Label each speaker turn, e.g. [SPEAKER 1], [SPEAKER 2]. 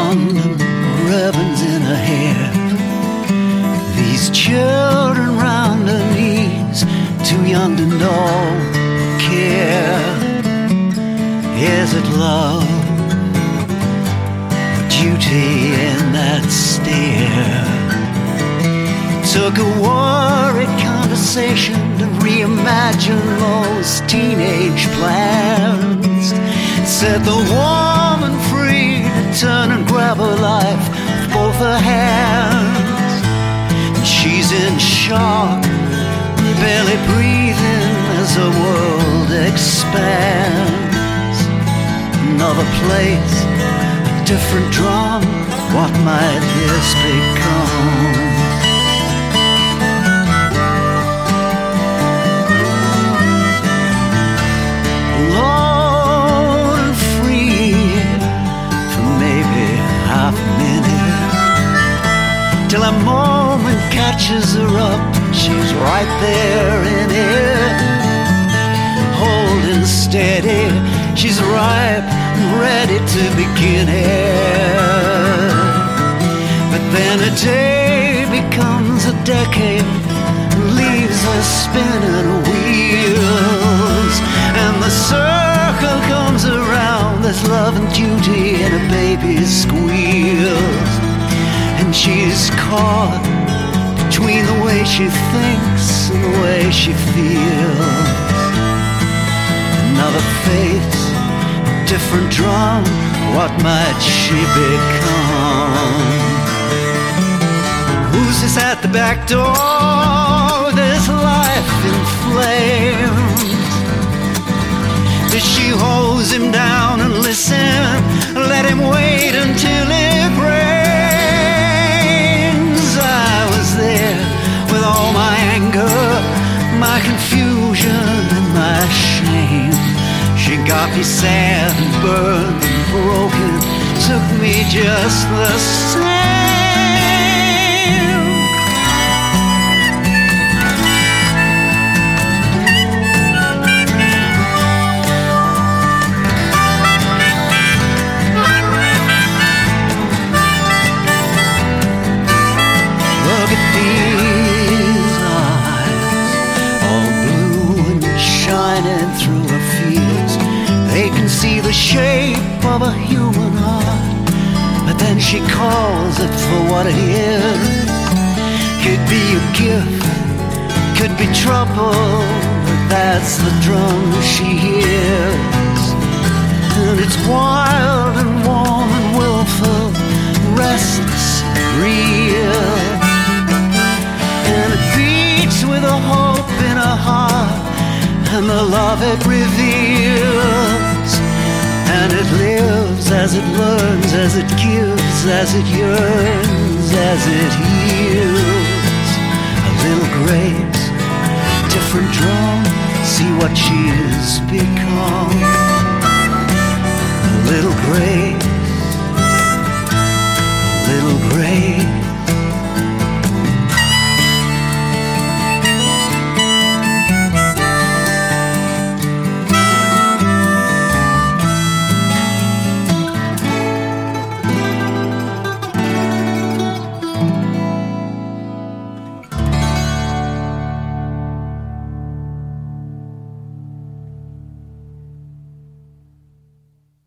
[SPEAKER 1] blonde and ribbons in her hair. These children round her knees, too young to know, care. Is it love or duty in that stare? Took a worried conversation to reimagine those teenage plans. Set the woman free to turn and grab her life with both her hands. And she's in shock, barely breathing as her world expands. Another place, a different drum, what might this become? Till a moment catches her up, she's right there in it. Holding steady, she's ripe and ready to begin it. But then a day becomes a decade, leaves her spinning wheels. And the circle comes around, there's love and duty and a baby's squeals. And she's caught between the way she thinks and the way she feels. Another face, a different drum, what might she become? Who's this at the back door? There's life in flames. Does she hose him down and listen? Let him wait until it rains. I was there with all my anger, my confusion and my shame. She got me sad and burned and broken, took me just the same. See the shape of a human heart, but then she calls it for what it is. Could be a gift, could be trouble, but that's the drum she hears. And it's wild and warm and willful, restless and real. And it beats with a hope in her heart and the love it reveals. And it lives as it learns, as it gives, as it yearns, as it heals. A little grace, different drum, see what she has become. A little grace,